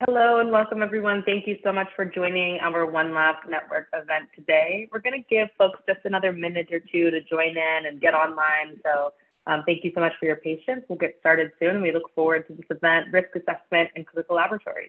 Hello and welcome everyone. Thank you so much for joining our OneLab Network event today. We're going to give folks just another minute or two to join in and get online. So thank you so much for your patience. We'll get started soon. We look forward to this event, Risk Assessment in Clinical Laboratories.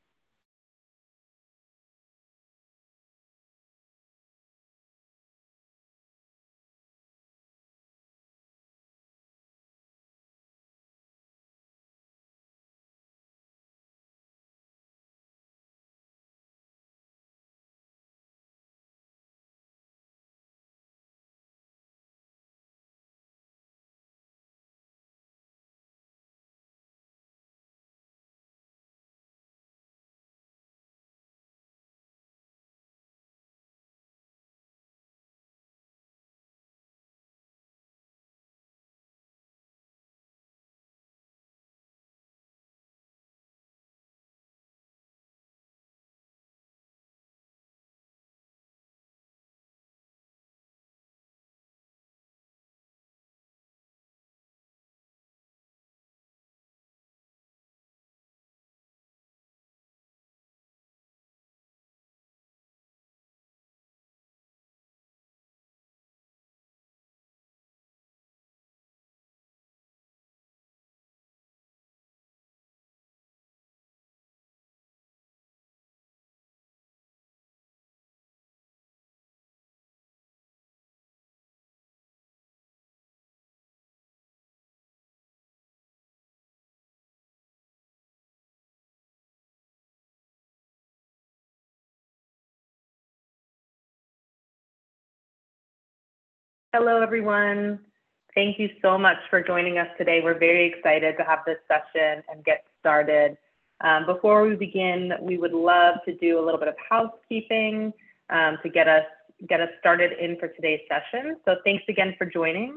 Hello, everyone. Thank you so much for joining us today. We're very excited to have this session and get started. Before we begin, we would love to do a little bit of housekeeping to get us started in for today's session. So thanks again for joining.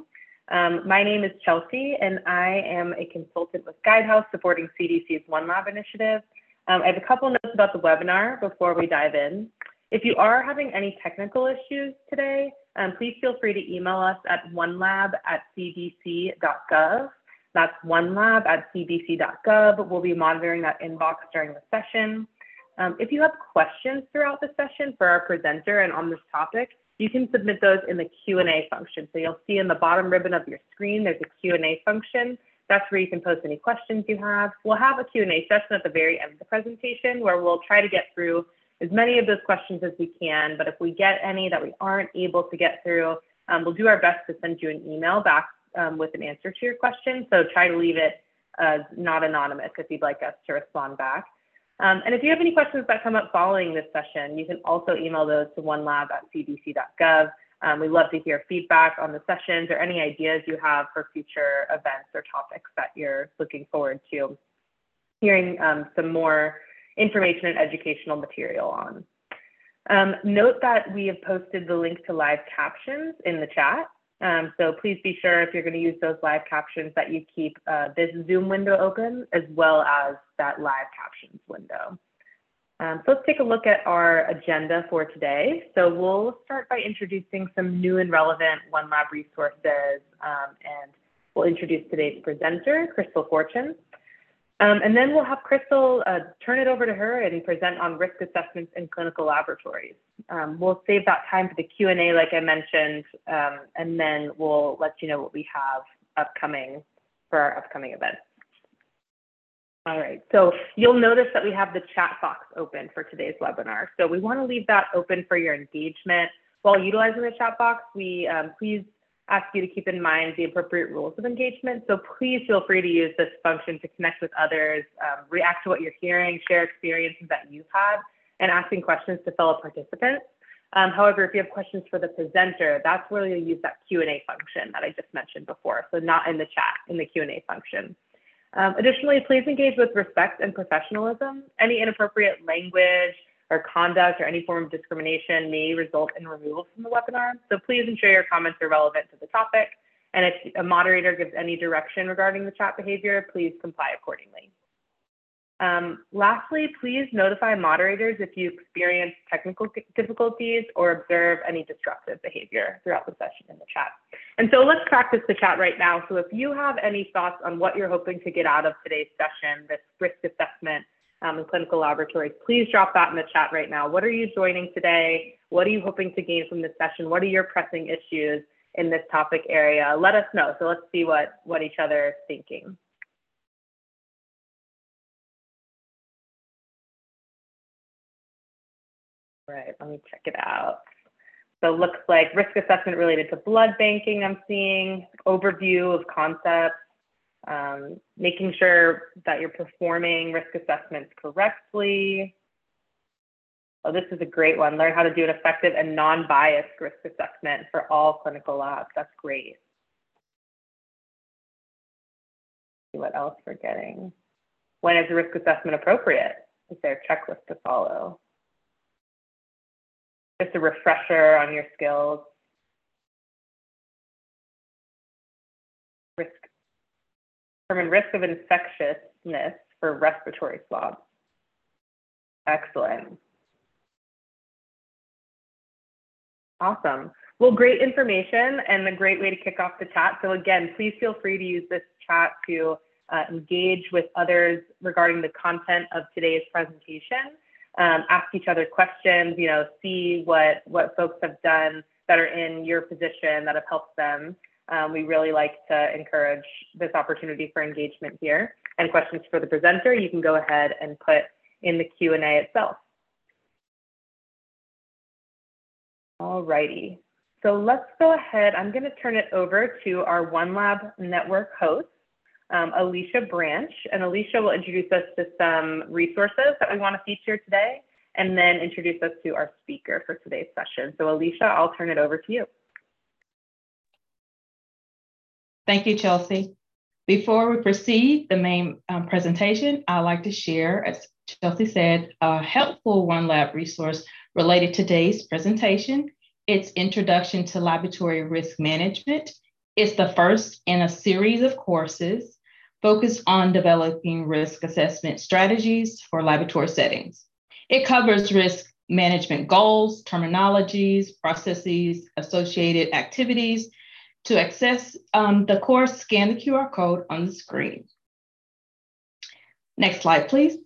My name is Chelsea, and I am a consultant with Guidehouse supporting CDC's OneLab initiative. I have a couple notes about the webinar before we dive in. If you are having any technical issues today, please feel free to email us at onelab@cdc.gov. That's onelab@cdc.gov. We'll be monitoring that inbox during the session. If you have questions throughout the session for our presenter and on this topic, you can submit those in the Q&A function. So you'll see in the bottom ribbon of your screen, there's a Q&A function. That's where you can post any questions you have. We'll have a Q&A session at the very end of the presentation where we'll try to get through as many of those questions as we can, but if we get any that we aren't able to get through, we'll do our best to send you an email back with an answer to your question. So try to leave it as not anonymous if you'd like us to respond back. And if you have any questions that come up following this session, you can also email those to onelab@cdc.gov. We'd love to hear feedback on the sessions or any ideas you have for future events or topics that you're looking forward to hearing some more information and educational material on. Note that we have posted the link to live captions in the chat. So please be sure if you're going to use those live captions that you keep this Zoom window open as well as that live captions window. So let's take a look at our agenda for today. So we'll start by introducing some new and relevant OneLab resources, and we'll introduce today's presenter, Crystal Fortune. And then we'll have Crystal turn it over to her and present on risk assessments in clinical laboratories. We'll save that time for the Q&A like I mentioned, and then we'll let you know what we have upcoming for our upcoming event. All right, so you'll notice that we have the chat box open for today's webinar. So we want to leave that open for your engagement. While utilizing the chat box, we please ask you to keep in mind the appropriate rules of engagement. So please feel free to use this function to connect with others, react to what you're hearing, share experiences that you've had, and asking questions to fellow participants. However, if you have questions for the presenter, that's where you'll use that Q&A function that I just mentioned before. So not in the chat, in the Q&A function. Additionally, please engage with respect and professionalism. Any inappropriate language or conduct or any form of discrimination may result in removal from the webinar. So please ensure your comments are relevant to the topic. And if a moderator gives any direction regarding the chat behavior, please comply accordingly. Lastly, please notify moderators if you experience technical difficulties or observe any disruptive behavior throughout the session in the chat. And so let's practice the chat right now. So if you have any thoughts on what you're hoping to get out of today's session, this risk assessment in clinical laboratories, please drop that in the chat right now. What are you joining today? What are you hoping to gain from this session? What are your pressing issues in this topic area? Let us know. So let's see what each other is thinking. All right, let me check it out. So it looks like risk assessment related to blood banking, I'm seeing, overview of concepts, making sure that you're performing risk assessments correctly. Oh, this is a great one. Learn how to do an effective and non-biased risk assessment for all clinical labs. That's great. See what else we're getting. When is a risk assessment appropriate? Is there a checklist to follow? Just a refresher on your skills. Determine risk of infectiousness for respiratory swabs. Excellent. Awesome. Well, great information and a great way to kick off the chat. So again, please feel free to use this chat to engage with others regarding the content of today's presentation. Ask each other questions, see what folks have done that are in your position that have helped them. We really like to encourage this opportunity for engagement here. And questions for the presenter, you can go ahead and put in the Q&A itself. All righty. So let's go ahead. I'm going to turn it over to our OneLab Network host, Alicia Branch, and Alicia will introduce us to some resources that we want to feature today, and then introduce us to our speaker for today's session. So Alicia, I'll turn it over to you. Thank you, Chelsea. Before we proceed, the main presentation, I'd like to share, as Chelsea said, a helpful OneLab resource related to today's presentation. It's Introduction to Laboratory Risk Management. It's the first in a series of courses focused on developing risk assessment strategies for laboratory settings. It covers risk management goals, terminologies, processes, associated activities. To access the course, scan the QR code on the screen. Next slide, please.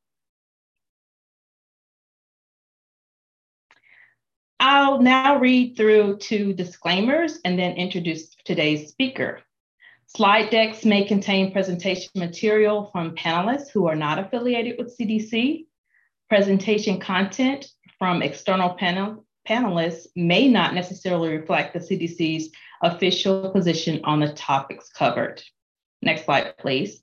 I'll now read through 2 disclaimers and then introduce today's speaker. Slide decks may contain presentation material from panelists who are not affiliated with CDC. Presentation content from external panelists may not necessarily reflect the CDC's official position on the topics covered. Next slide, please.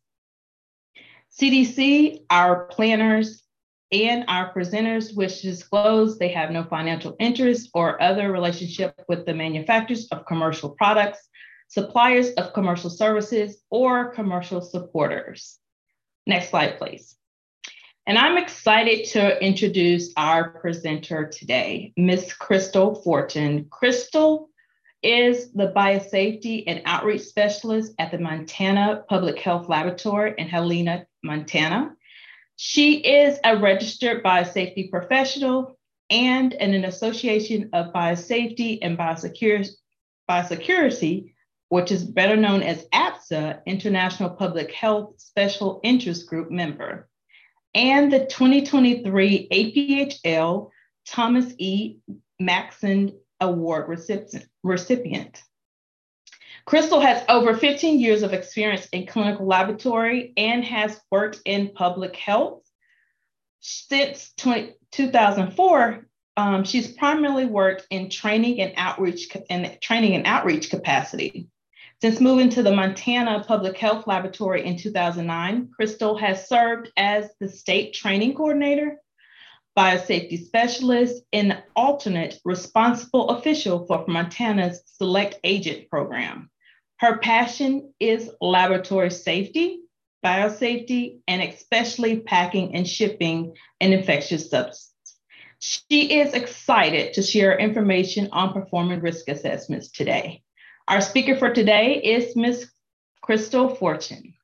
CDC, our planners, and our presenters wish to disclose they have no financial interest or other relationship with the manufacturers of commercial products, suppliers of commercial services, or commercial supporters. Next slide, please. And I'm excited to introduce our presenter today, Ms. Crystal Fortune. Crystal is the Biosafety and Outreach Specialist at the Montana Public Health Laboratory in Helena, Montana. She is a registered biosafety professional and in an association of biosafety and biosecurity, which is better known as APSA, International Public Health Special Interest Group member, and the 2023 APHL Thomas E. Maxson Award recipient. Crystal has over 15 years of experience in clinical laboratory and has worked in public health. Since 2004, she's primarily worked in training and outreach capacity. Since moving to the Montana Public Health Laboratory in 2009, Crystal has served as the state training coordinator, biosafety specialist, and alternate responsible official for Montana's Select Agent program. Her passion is laboratory safety, biosafety, and especially packing and shipping an infectious substance. She is excited to share information on performing risk assessments today. Our speaker for today is Ms. Crystal Fortune.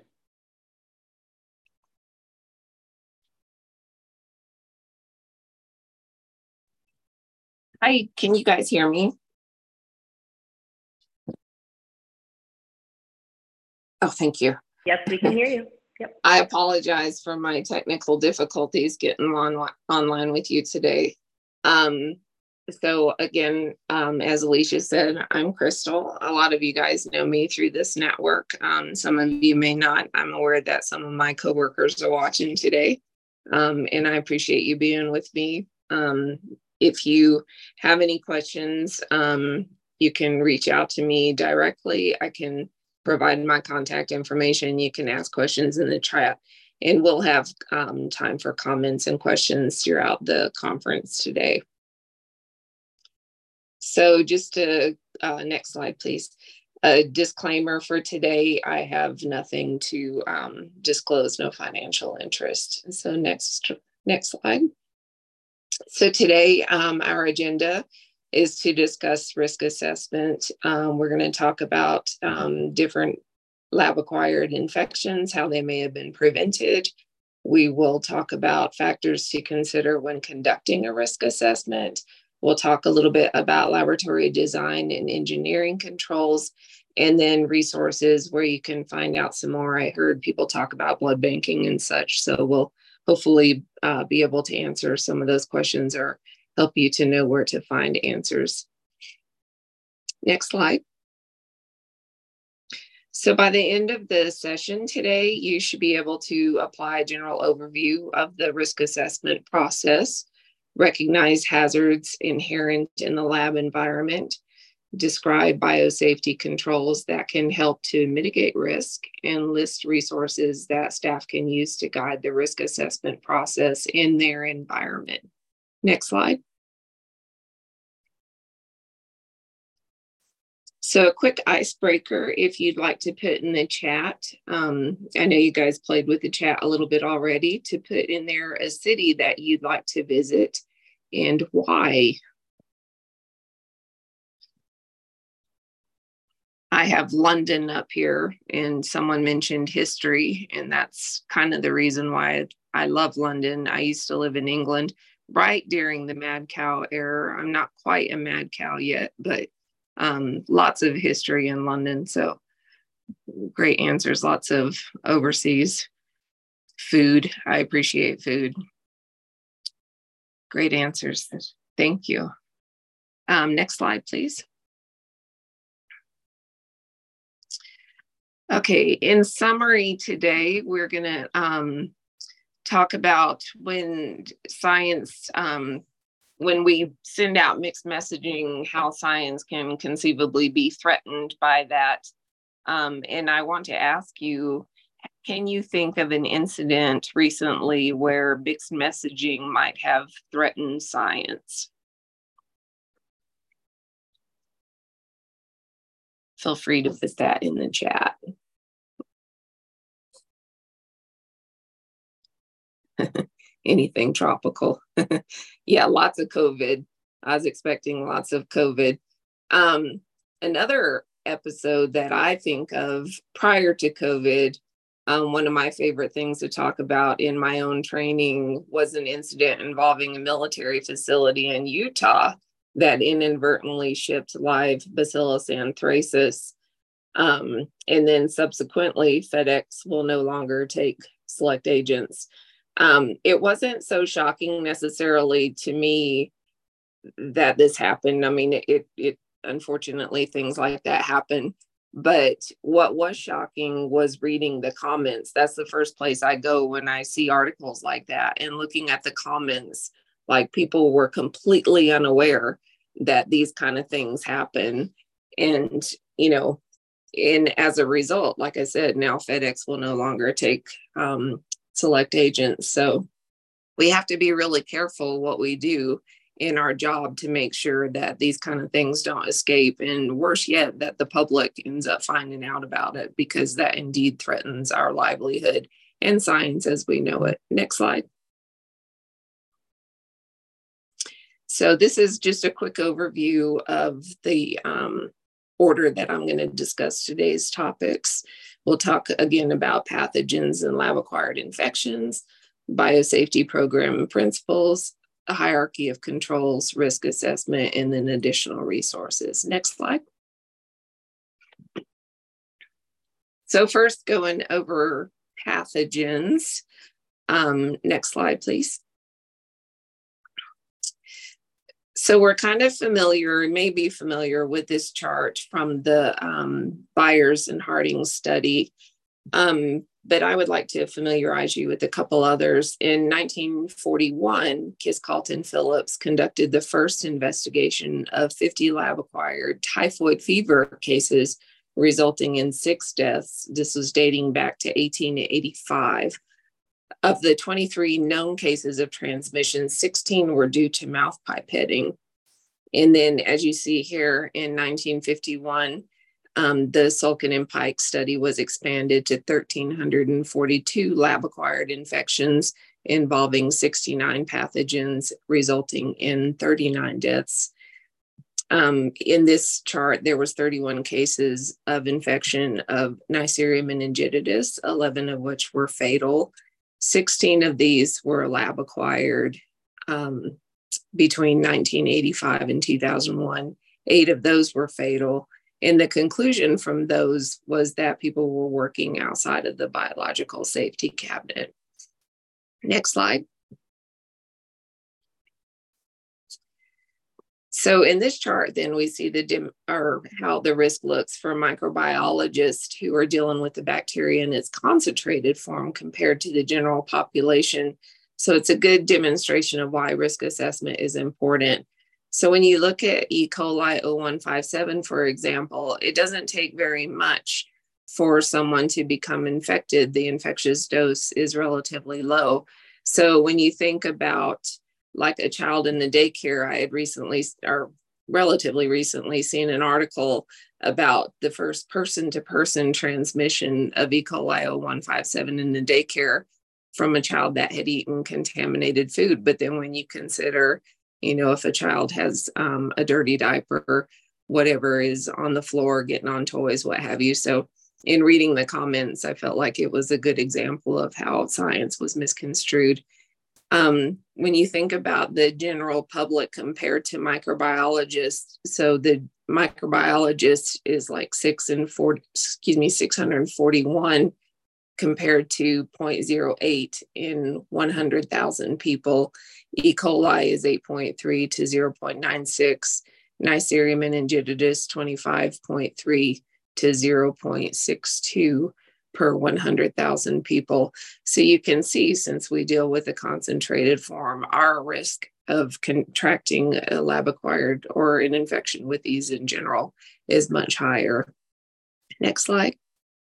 Hi, can you guys hear me? Oh, thank you. Yes, we can hear you. Yep. I apologize for my technical difficulties getting online with you today. So again, as Alicia said, I'm Crystal. A lot of you guys know me through this network. Some of you may not. I'm aware that some of my coworkers are watching today. And I appreciate you being with me. If you have any questions, you can reach out to me directly. I can provide my contact information. You can ask questions in the chat, and we'll have time for comments and questions throughout the conference today. So just to, next slide, please. A disclaimer for today, I have nothing to disclose, no financial interest. So next slide. So today, our agenda is to discuss risk assessment. We're going to talk about different lab-acquired infections, how they may have been prevented. We will talk about factors to consider when conducting a risk assessment. We'll talk a little bit about laboratory design and engineering controls, and then resources where you can find out some more. I heard people talk about blood banking and such, so we'll hopefully be able to answer some of those questions or help you to know where to find answers. Next slide. So by the end of the session today, you should be able to apply a general overview of the risk assessment process, recognize hazards inherent in the lab environment, describe biosafety controls that can help to mitigate risk, and list resources that staff can use to guide the risk assessment process in their environment. Next slide. So a quick icebreaker, if you'd like to put in the chat, I know you guys played with the chat a little bit already, to put in there a city that you'd like to visit and why. I have London up here, and someone mentioned history, and that's kind of the reason why I love London. I used to live in England right during the mad cow era. I'm not quite a mad cow yet, but lots of history in London. So great answers, lots of overseas food. I appreciate food. Great answers. Thank you. Next slide, please. Okay, in summary today, we're going to talk about when science, when we send out mixed messaging, how science can conceivably be threatened by that. And I want to ask you, can you think of an incident recently where mixed messaging might have threatened science? Feel free to put that in the chat. Anything tropical. Yeah, lots of COVID. I was expecting lots of COVID. Another episode that I think of prior to COVID, one of my favorite things to talk about in my own training was an incident involving a military facility in Utah that inadvertently shipped live Bacillus anthracis. And then subsequently, FedEx will no longer take select agents. It wasn't so shocking necessarily to me that this happened. I mean, it unfortunately, things like that happen. But what was shocking was reading the comments. That's the first place I go when I see articles like that, and looking at the comments, like people were completely unaware that these kind of things happen. And, you know, and as a result, like I said, now FedEx will no longer take select agents. So we have to be really careful what we do in our job to make sure that these kind of things don't escape, and worse yet, that the public ends up finding out about it, because that indeed threatens our livelihood and science as we know it. Next slide. So this is just a quick overview of the order that I'm going to discuss today's topics. We'll talk again about pathogens and lab-acquired infections, biosafety program principles, a hierarchy of controls, risk assessment, and then additional resources. Next slide. So first, going over pathogens. Next slide, please. So we're kind of familiar, maybe familiar with this chart from the Byers and Harding study, but I would like to familiarize you with a couple others. In 1941, Kiscalton-Phillips conducted the first investigation of 50 lab-acquired typhoid fever cases, resulting in 6 deaths. This was dating back to 1885. Of the 23 known cases of transmission, 16 were due to mouth pipetting. And then, as you see here, in 1951, the Sulkin and Pike study was expanded to 1,342 lab-acquired infections involving 69 pathogens, resulting in 39 deaths. In this chart, there was 31 cases of infection of Neisseria meningitidis, 11 of which were fatal. 16 of these were lab-acquired between 1985 and 2001. 8 of those were fatal. And the conclusion from those was that people were working outside of the biological safety cabinet. Next slide. So in this chart, then we see how the risk looks for microbiologists who are dealing with the bacteria in its concentrated form compared to the general population. So it's a good demonstration of why risk assessment is important. So when you look at E. coli 0157, for example, it doesn't take very much for someone to become infected. The infectious dose is relatively low. So when you think about like a child in the daycare, I had recently, or relatively recently, seen an article about the first person-to-person transmission of E. coli 0157 in the daycare from a child that had eaten contaminated food. But then when you consider, if a child has a dirty diaper, whatever is on the floor, getting on toys, what have you. So in reading the comments, I felt like it was a good example of how science was misconstrued. When you think about the general public compared to microbiologists, so the microbiologist is like 641 compared to 0.08 in 100,000 people. E. coli is 8.3 to 0.96. Neisseria meningitidis 25.3 to 0.62 per 100,000 people. So you can see, since we deal with a concentrated form, our risk of contracting a lab-acquired or an infection with these in general is much higher. Next slide.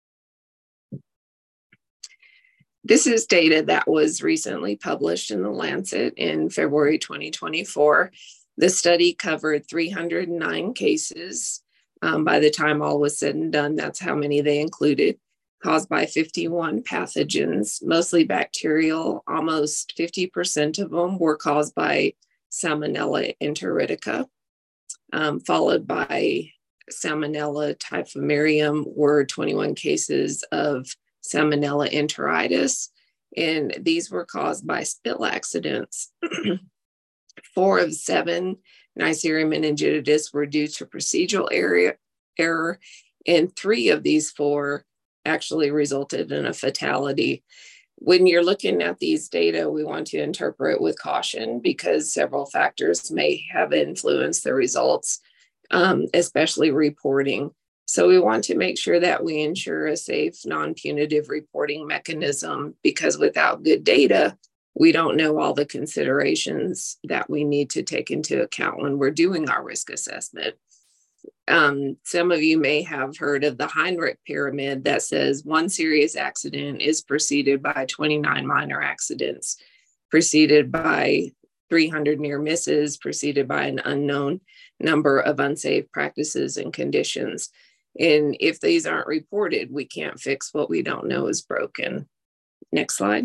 This is data that was recently published in The Lancet in February 2024. The study covered 309 cases. By the time all was said and done, that's how many they included, caused by 51 pathogens, mostly bacterial. Almost 50% of them were caused by Salmonella enteritica, followed by Salmonella typhimurium were 21 cases of Salmonella enteritis, and these were caused by spill accidents. 4 of 7 Neisseria meningitidis were due to procedural error, and 3 of these 4 actually resulted in a fatality. When you're looking at these data, we want to interpret with caution because several factors may have influenced the results, especially reporting. So we want to make sure that we ensure a safe, non-punitive reporting mechanism, because without good data, we don't know all the considerations that we need to take into account when we're doing our risk assessment. Some of you may have heard of the Heinrich pyramid that says 1 serious accident is preceded by 29 minor accidents, preceded by 300 near misses, preceded by an unknown number of unsafe practices and conditions. And if these aren't reported, we can't fix what we don't know is broken. Next slide.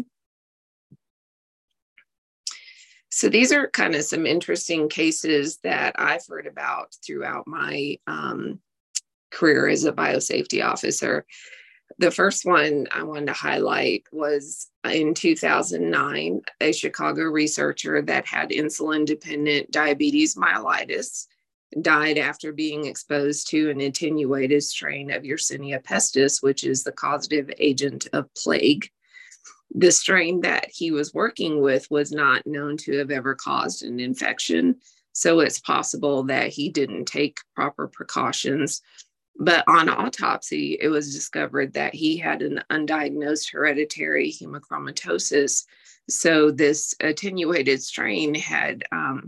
So these are kind of some interesting cases that I've heard about throughout my career as a biosafety officer. The first one I wanted to highlight was in 2009, a Chicago researcher that had insulin-dependent diabetes mellitus died after being exposed to an attenuated strain of Yersinia pestis, which is the causative agent of plague. The strain that he was working with was not known to have ever caused an infection. So it's possible that he didn't take proper precautions. But on autopsy, it was discovered that he had an undiagnosed hereditary hemochromatosis. So this attenuated strain had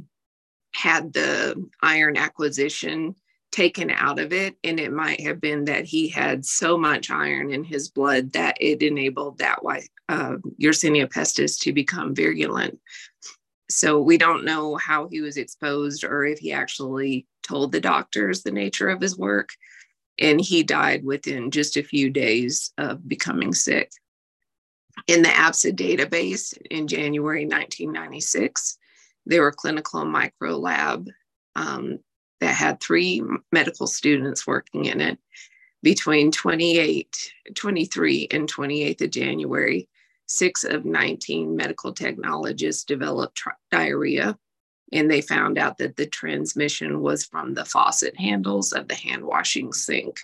had the iron acquisition taken out of it, and it might have been that he had so much iron in his blood that it enabled that Yersinia pestis to become virulent. So we don't know how he was exposed or if he actually told the doctors the nature of his work, and he died within just a few days of becoming sick. In the ABSA database in January 1996, there were clinical microlab that had 3 medical students working in it. Between 23 and 28th of January, 6 of 19 medical technologists developed diarrhea, and they found out that the transmission was from the faucet handles of the hand washing sink.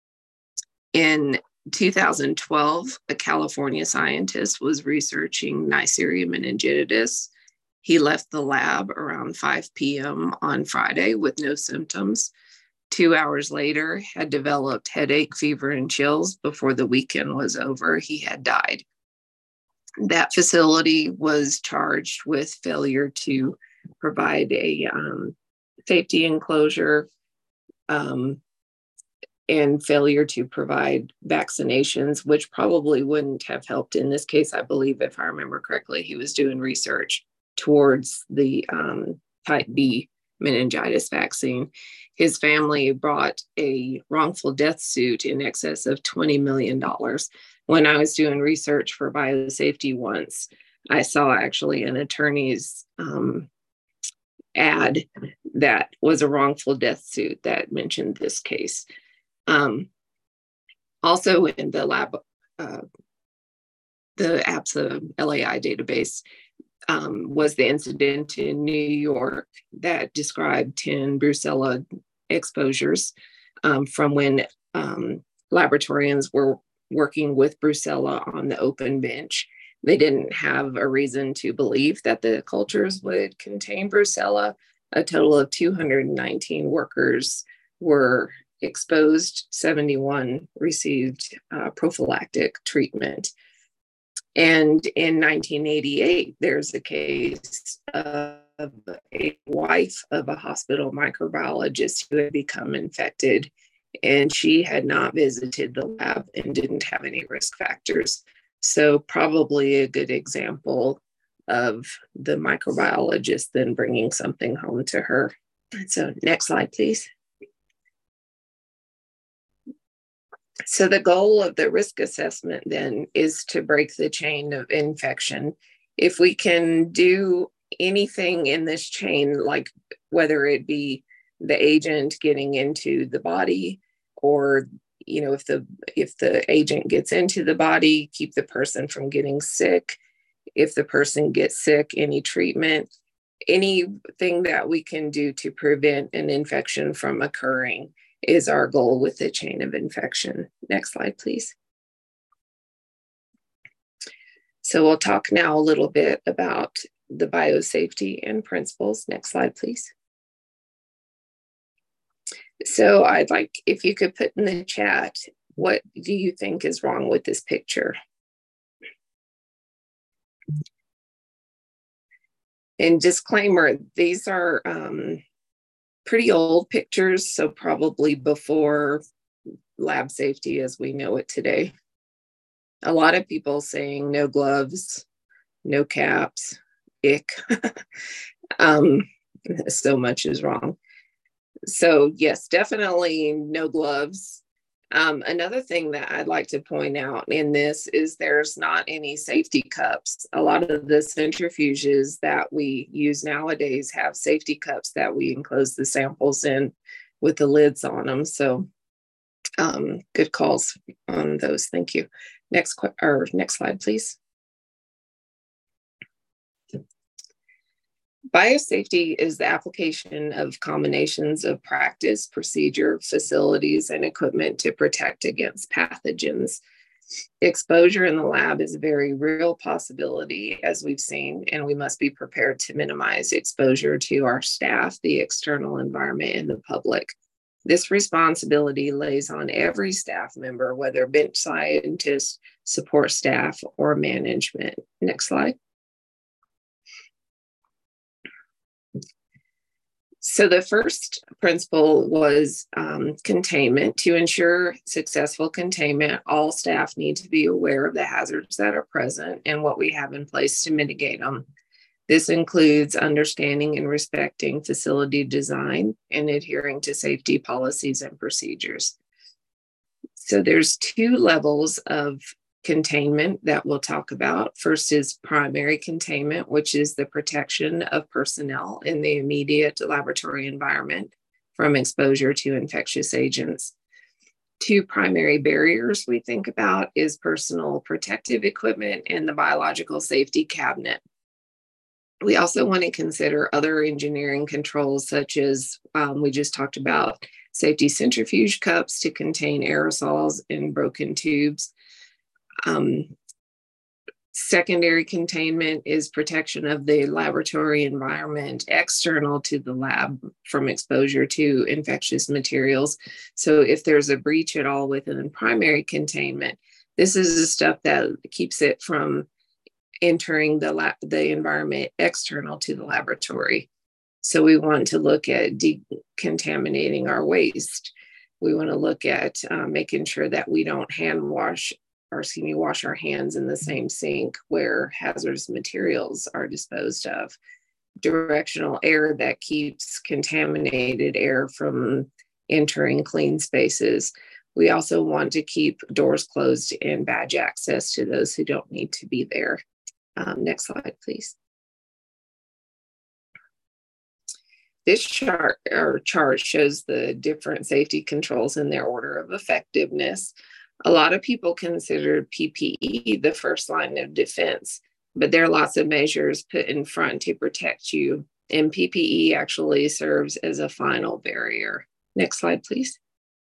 In 2012, a California scientist was researching Neisseria meningitidis. He left the lab around 5 p.m. on Friday with no symptoms. 2 hours later, had developed headache, fever, and chills. Before the weekend was over, he had died. That facility was charged with failure to provide a safety enclosure and failure to provide vaccinations, which probably wouldn't have helped in this case. I believe, if I remember correctly, he was doing research towards the type B meningitis vaccine. His family brought a wrongful death suit in excess of $20 million. When I was doing research for biosafety once, I saw actually an attorney's ad that was a wrongful death suit that mentioned this case. Also in the lab, the ABSA LAI database, was the incident in New York that described 10 Brucella exposures from when laboratorians were working with Brucella on the open bench. They didn't have a reason to believe that the cultures would contain Brucella. A total of 219 workers were exposed, 71 received prophylactic treatment. And in 1988, there's a case of a wife of a hospital microbiologist who had become infected, and she had not visited the lab and didn't have any risk factors. So probably a good example of the microbiologist then bringing something home to her. So next slide, please. So the goal of the risk assessment then is to break the chain of infection. If we can do anything in this chain, like whether it be the agent getting into the body, or if the agent gets into the body, keep the person from getting sick. If the person gets sick, any treatment, anything that we can do to prevent an infection from occurring is our goal with the chain of infection. Next slide, please. So we'll talk now a little bit about the biosafety and principles. Next slide, please. So I'd like, if you could put in the chat, what do you think is wrong with this picture? And disclaimer, these are pretty old pictures, so probably before lab safety as we know it today. A lot of people saying no gloves, no caps, ick. So much is wrong. So yes, definitely no gloves. Another thing that I'd like to point out in this is there's not any safety cups. A lot of the centrifuges that we use nowadays have safety cups that we enclose the samples in with the lids on them. So good calls on those. Thank you. Next slide, please. Biosafety is the application of combinations of practice, procedure, facilities, and equipment to protect against pathogens. Exposure in the lab is a very real possibility, as we've seen, and we must be prepared to minimize exposure to our staff, the external environment, and the public. This responsibility lays on every staff member, whether bench scientists, support staff, or management. Next slide. So the first principle was containment. To ensure successful containment, all staff need to be aware of the hazards that are present and what we have in place to mitigate them. This includes understanding and respecting facility design and adhering to safety policies and procedures. So there's two levels of containment that we'll talk about. First is primary containment, which is the protection of personnel in the immediate laboratory environment from exposure to infectious agents. Two primary barriers we think about is personal protective equipment and the biological safety cabinet. We also want to consider other engineering controls, such as we just talked about safety centrifuge cups to contain aerosols in broken tubes. Secondary containment is protection of the laboratory environment external to the lab from exposure to infectious materials. So if there's a breach at all within primary containment, this is the stuff that keeps it from entering the environment external to the laboratory. So we want to look at decontaminating our waste. We want to look at making sure that we don't wash our hands in the same sink where hazardous materials are disposed of. Directional air that keeps contaminated air from entering clean spaces. We also want to keep doors closed and badge access to those who don't need to be there. Next slide, please. This chart shows the different safety controls in their order of effectiveness. A lot of people consider PPE the first line of defense, but there are lots of measures put in front to protect you, and PPE actually serves as a final barrier. Next slide, please.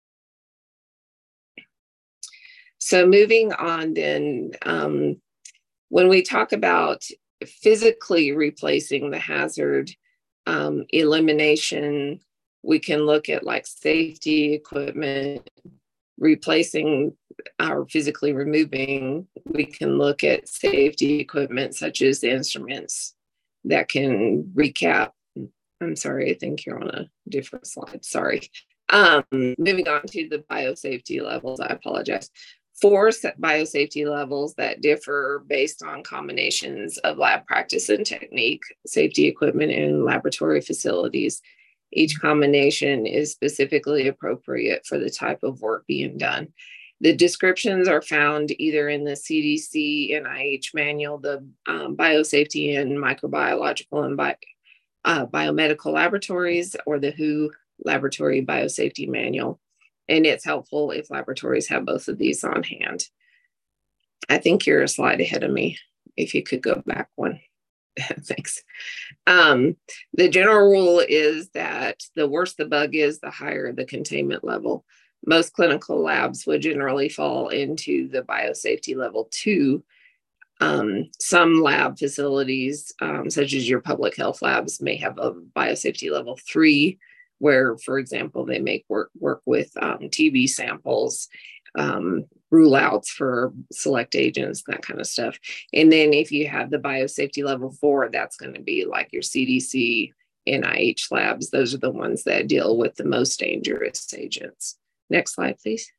So moving on then, when we talk about physically replacing the hazard, elimination, we can look at like safety equipment, replacing or physically removing. We can look at safety equipment such as the instruments that can recap. I'm sorry, I think you're on a different slide. Sorry. Moving on to the biosafety levels, I apologize. 4 biosafety levels that differ based on combinations of lab practice and technique, safety equipment, and laboratory facilities. Each combination is specifically appropriate for the type of work being done. The descriptions are found either in the CDC NIH manual, the biosafety and microbiological and biomedical laboratories, or the WHO laboratory biosafety manual. And it's helpful if laboratories have both of these on hand. I think you're a slide ahead of me. If you could go back one. Thanks. The general rule is that the worse the bug is, the higher the containment level. Most clinical labs would generally fall into the biosafety level 2. Some lab facilities, such as your public health labs, may have a biosafety level 3, where, for example, they make work with TB samples, rule outs for select agents, that kind of stuff. And then if you have the biosafety level 4, that's going to be like your CDC, NIH labs. Those are the ones that deal with the most dangerous agents. Next slide, please.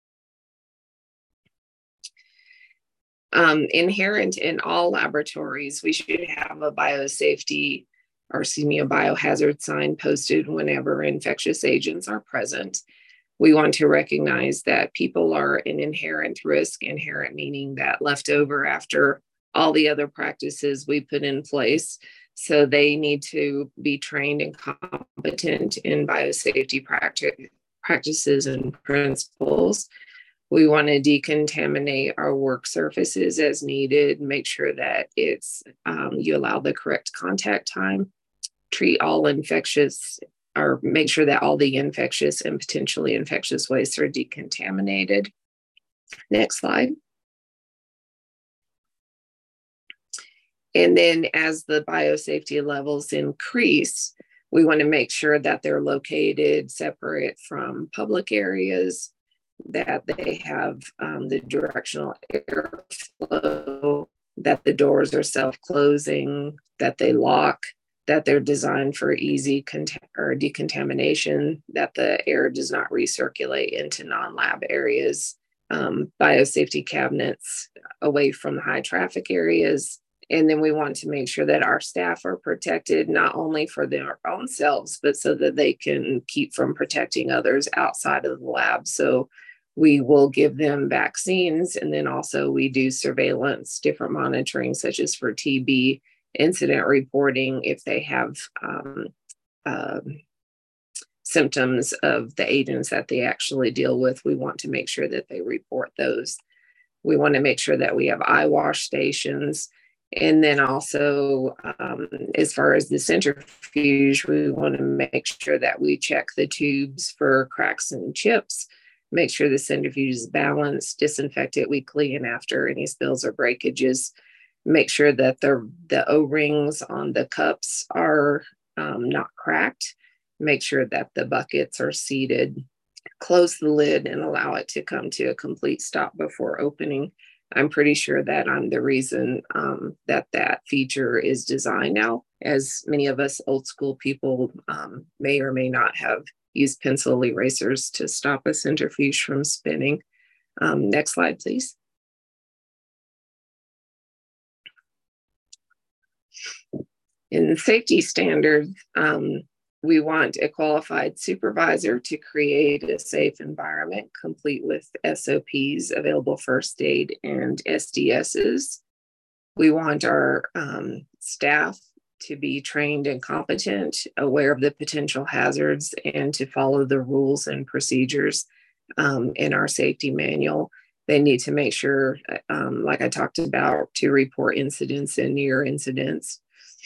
Inherent in all laboratories, we should have a biohazard sign posted whenever infectious agents are present. We want to recognize that people are an inherent risk, inherent meaning that left over after all the other practices we put in place. So they need to be trained and competent in biosafety practices and principles. We want to decontaminate our work surfaces as needed, make sure that you allow the correct contact time, treat all infectious, or make sure that all the infectious and potentially infectious wastes are decontaminated. Next slide. And then as the biosafety levels increase, we want to make sure that they're located separate from public areas, that they have the directional airflow, that the doors are self-closing, that they lock, that they're designed for easy decontamination, that the air does not recirculate into non-lab areas, biosafety cabinets away from the high traffic areas. And then we want to make sure that our staff are protected, not only for their own selves, but so that they can keep from protecting others outside of the lab. So we will give them vaccines. And then also we do surveillance, different monitoring, such as for TB, incident reporting, if they have symptoms of the agents that they actually deal with. We want to make sure that they report those. We want to make sure that we have eye wash stations. And then also, as far as the centrifuge, we want to make sure that we check the tubes for cracks and chips, make sure the centrifuge is balanced, disinfect it weekly and after any spills or breakages, make sure that the O-rings on the cups are not cracked, make sure that the buckets are seated, close the lid and allow it to come to a complete stop before opening. I'm pretty sure that I'm the reason that feature is designed now, as many of us old school people may or may not have used pencil erasers to stop a centrifuge from spinning. Next slide, please. In safety standards, we want a qualified supervisor to create a safe environment complete with SOPs, available first aid, and SDSs. We want our staff to be trained and competent, aware of the potential hazards, and to follow the rules and procedures in our safety manual. They need to make sure, like I talked about, to report incidents and near incidents.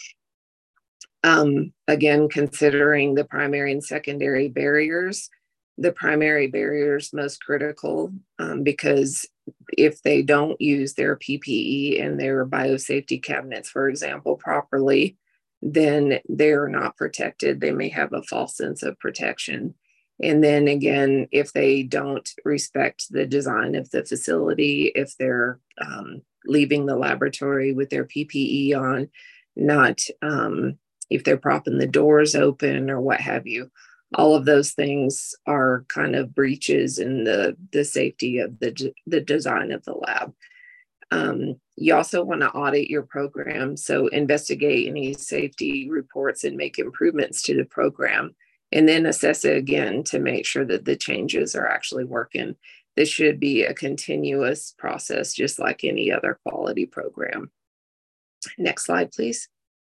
Again, considering the primary and secondary barriers, the primary barriers most critical because if they don't use their PPE and their biosafety cabinets, for example, properly, then they're not protected. They may have a false sense of protection. And then again, if they don't respect the design of the facility, if they're leaving the laboratory with their PPE on, not if they're propping the doors open or what have you, all of those things are kind of breaches in the safety of the design of the lab. You also want to audit your program. So investigate any safety reports and make improvements to the program, and then assess it again to make sure that the changes are actually working. This should be a continuous process, just like any other quality program. Next slide, please.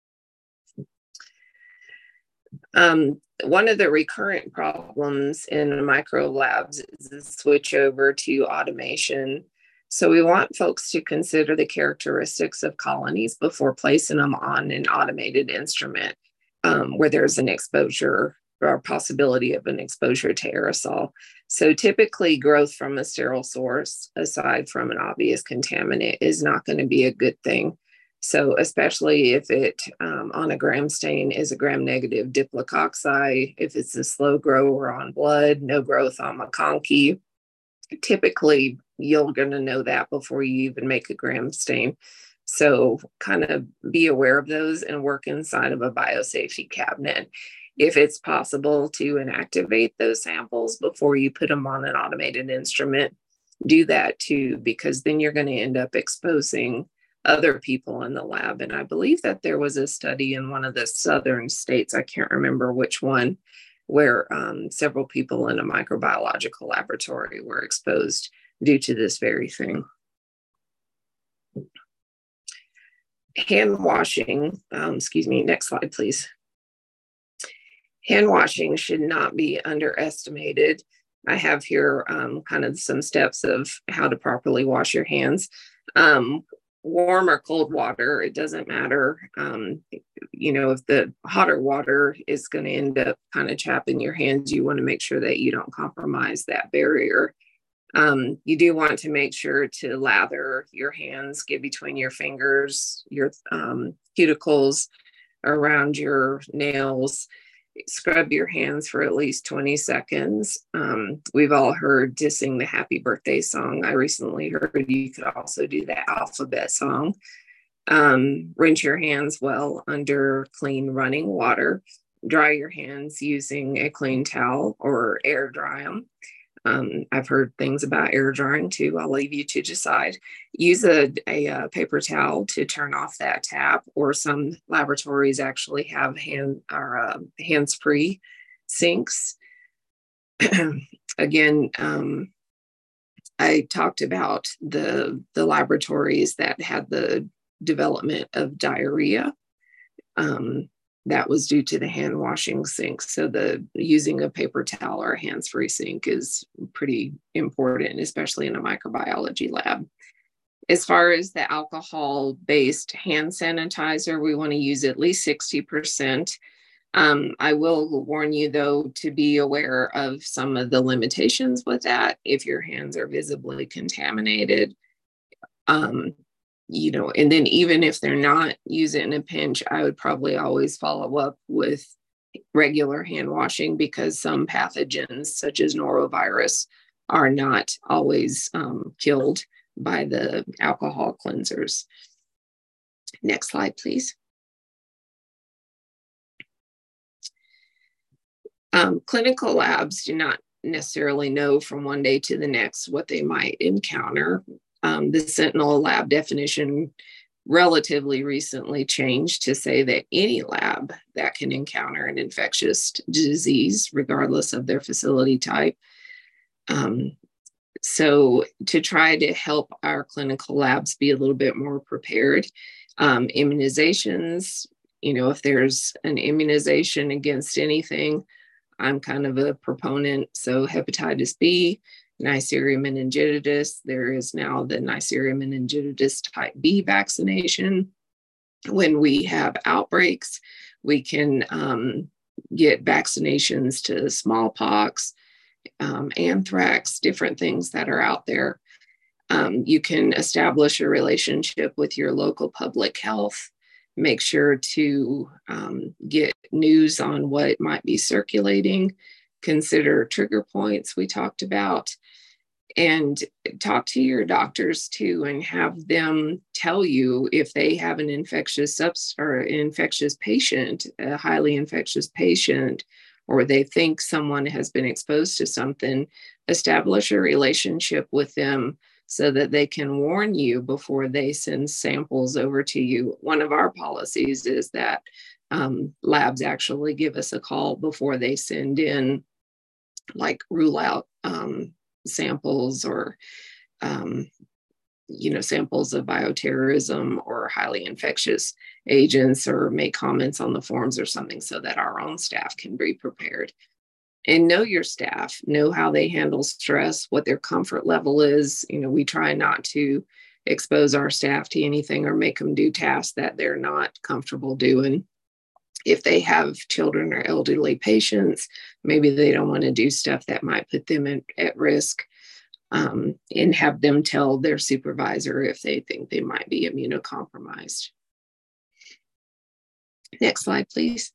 One of the recurrent problems in micro labs is the switch over to automation. So we want folks to consider the characteristics of colonies before placing them on an automated instrument where there's an exposure or possibility of an exposure to aerosol. So typically growth from a sterile source, aside from an obvious contaminant, is not going to be a good thing. So especially if it on a gram stain is a gram-negative diplococci, if it's a slow grower on blood, no growth on MacConkey, typically you're going to know that before you even make a gram stain. So kind of be aware of those and work inside of a biosafety cabinet. If it's possible to inactivate those samples before you put them on an automated instrument, do that too, because then you're going to end up exposing other people in the lab. And I believe that there was a study in one of the southern states, I can't remember which one, where several people in a microbiological laboratory were exposed due to this very thing. Hand washing, next slide, please. Hand washing should not be underestimated. I have here kind of some steps of how to properly wash your hands. Warm or cold water, it doesn't matter. If the hotter water is going to end up kind of chapping your hands, you want to make sure that you don't compromise that barrier. You do want to make sure to lather your hands, get between your fingers, your cuticles, around your nails. Scrub your hands for at least 20 seconds. We've all heard to sing the happy birthday song. I recently heard you could also do the alphabet song. Rinse your hands well under clean running water. Dry your hands using a clean towel or air dry them. I've heard things about air drying too. I'll leave you to decide. Use a paper towel to turn off that tap, or some laboratories actually have hands-free sinks. Again, I talked about the laboratories that had the development of diarrhea. That was due to the hand washing sink. So using a paper towel or a hands-free sink is pretty important, especially in a microbiology lab. As far as the alcohol-based hand sanitizer, we want to use at least 60%. I will warn you, though, to be aware of some of the limitations with that. If your hands are visibly contaminated, and then even if they're not, use it in a pinch. I would probably always follow up with regular hand washing, because some pathogens such as norovirus are not always killed by the alcohol cleansers. Next slide, please. Clinical labs do not necessarily know from one day to the next what they might encounter. The Sentinel lab definition relatively recently changed to say that any lab that can encounter an infectious disease, regardless of their facility type. So to try to help our clinical labs be a little bit more prepared, immunizations, if there's an immunization against anything, I'm kind of a proponent. So hepatitis B, Neisseria meningitidis, there is now the Neisseria meningitidis type B vaccination. When we have outbreaks, we can get vaccinations to smallpox, anthrax, different things that are out there. You can establish a relationship with your local public health. Make sure to get news on what might be circulating. Consider trigger points we talked about, and talk to your doctors too, and have them tell you if they have an infectious patient, a highly infectious patient, or they think someone has been exposed to something. Establish a relationship with them so that they can warn you before they send samples over to you. One of our policies is that labs actually give us a call before they send in, like, rule out samples or, samples of bioterrorism or highly infectious agents, or make comments on the forms or something, so that our own staff can be prepared. And know your staff, know how they handle stress, what their comfort level is. We try not to expose our staff to anything or make them do tasks that they're not comfortable doing. If they have children or elderly patients, maybe they don't want to do stuff that might put them at risk, and have them tell their supervisor if they think they might be immunocompromised. Next slide, please.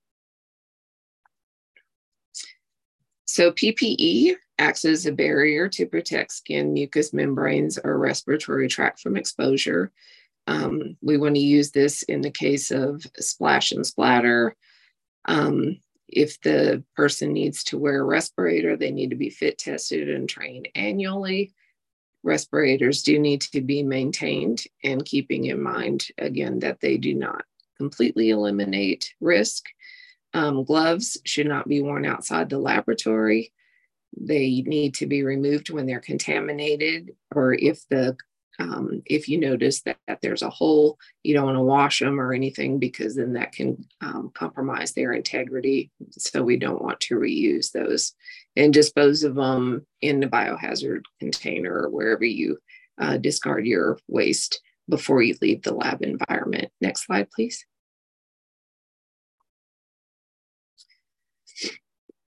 So PPE acts as a barrier to protect skin, mucous membranes, or respiratory tract from exposure. We want to use this in the case of splash and splatter. If the person needs to wear a respirator, they need to be fit tested and trained annually. Respirators do need to be maintained, and keeping in mind, again, that they do not completely eliminate risk. Gloves should not be worn outside the laboratory. They need to be removed when they're contaminated, or if you notice that there's a hole, you don't want to wash them or anything, because then that can compromise their integrity. So we don't want to reuse those, and dispose of them in the biohazard container or wherever you discard your waste before you leave the lab environment. Next slide, please.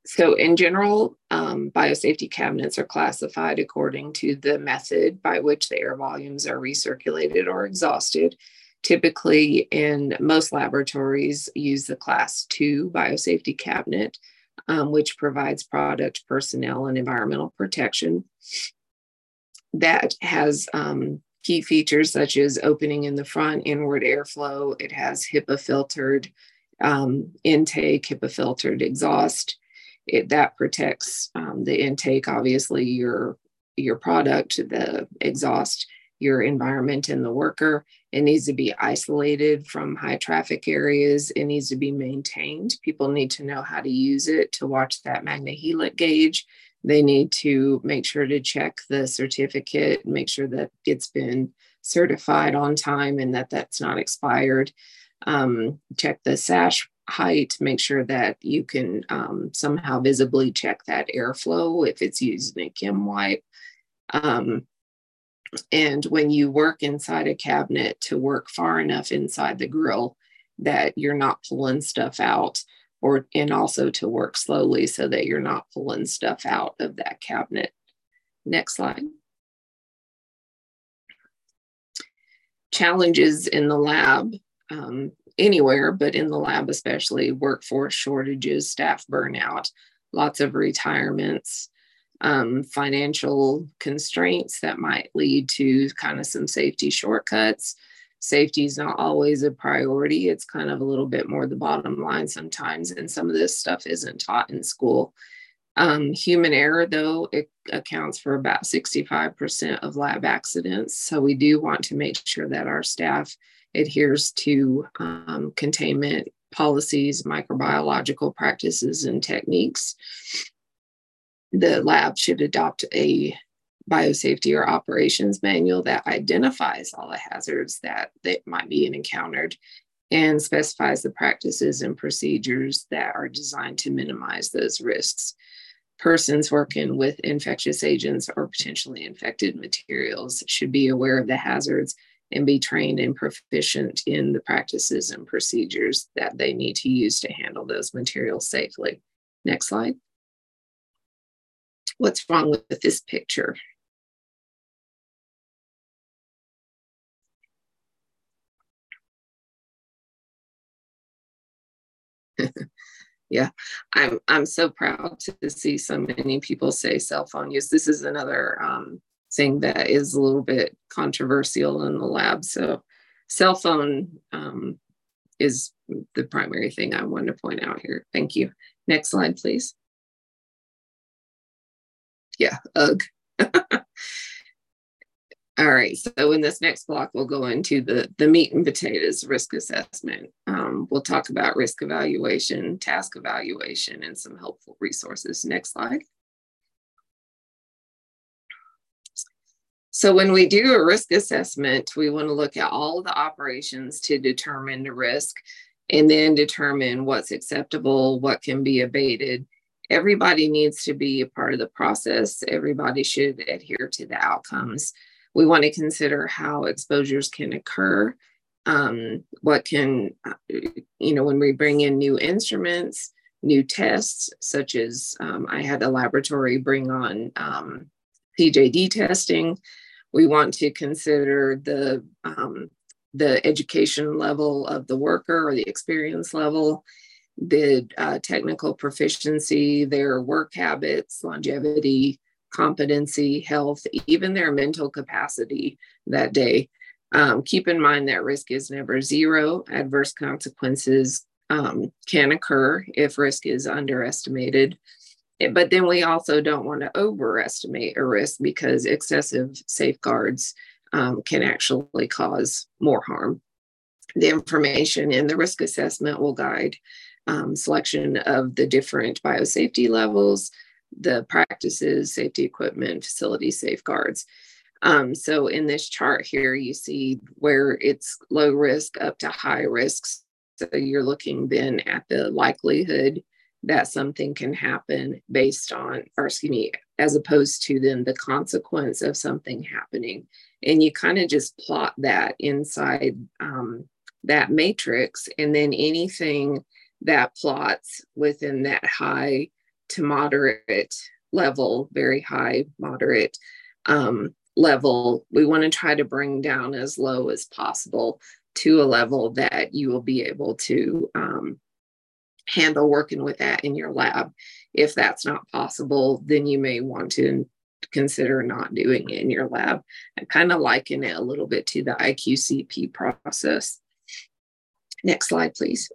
So in general, biosafety cabinets are classified according to the method by which the air volumes are recirculated or exhausted. Typically, in most laboratories, use the Class 2 biosafety cabinet, which provides product, personnel, and environmental protection. That has key features such as opening in the front, inward airflow. It has HEPA filtered intake, HEPA filtered exhaust. That protects the intake, obviously your product, the exhaust, your environment, and the worker. It needs to be isolated from high traffic areas. It needs to be maintained. People need to know how to use it, to watch that Magnehelic gauge. They need to make sure to check the certificate, make sure that it's been certified on time and that that's not expired. Check the sash height, make sure that you can somehow visibly check that airflow if it's using a chem wipe. And when you work inside a cabinet, to work far enough inside the grill that you're not pulling stuff out, and also to work slowly so that you're not pulling stuff out of that cabinet. Next slide. Challenges in the lab, anywhere, but in the lab especially: workforce shortages, staff burnout, lots of retirements, financial constraints that might lead to kind of some safety shortcuts. Safety is not always a priority. It's kind of a little bit more the bottom line sometimes, and some of this stuff isn't taught in school. Human error, though, it accounts for about 65% of lab accidents. So we do want to make sure that our staff adheres to containment policies, microbiological practices, and techniques. The lab should adopt a biosafety or operations manual that identifies all the hazards that might be encountered and specifies the practices and procedures that are designed to minimize those risks. Persons working with infectious agents or potentially infected materials should be aware of the hazards and be trained and proficient in the practices and procedures that they need to use to handle those materials safely. Next slide. What's wrong with this picture? Yeah, I'm so proud to see so many people say cell phone use. This is another thing that is a little bit controversial in the lab. So cell phone is the primary thing I wanted to point out here. Thank you. Next slide, please. Yeah, ugh. All right, so in this next block, we'll go into the meat and potatoes risk assessment. We'll talk about risk evaluation, task evaluation, and some helpful resources. Next slide. So when we do a risk assessment, we want to look at all the operations to determine the risk and then determine what's acceptable, what can be abated. Everybody needs to be a part of the process. Everybody should adhere to the outcomes. We want to consider how exposures can occur, what can, when we bring in new instruments, new tests, such as I had a laboratory bring on PJD testing. We want to consider the education level of the worker or the experience level, the technical proficiency, their work habits, longevity, competency, health, even their mental capacity that day. Keep in mind that risk is never zero. Adverse consequences can occur if risk is underestimated. But then we also don't want to overestimate a risk, because excessive safeguards can actually cause more harm. The information in the risk assessment will guide selection of the different biosafety levels, the practices, safety equipment, facility safeguards. So in this chart here, you see where it's low risk up to high risks. So you're looking then at the likelihood that something can happen based on, as opposed to then the consequence of something happening. And you kind of just plot that inside that matrix, and then anything that plots within that high to moderate level, very high, moderate level. We want to try to bring down as low as possible to a level that you will be able to handle working with that in your lab. If that's not possible, then you may want to consider not doing it in your lab. I kind of liken it a little bit to the IQCP process. Next slide, please.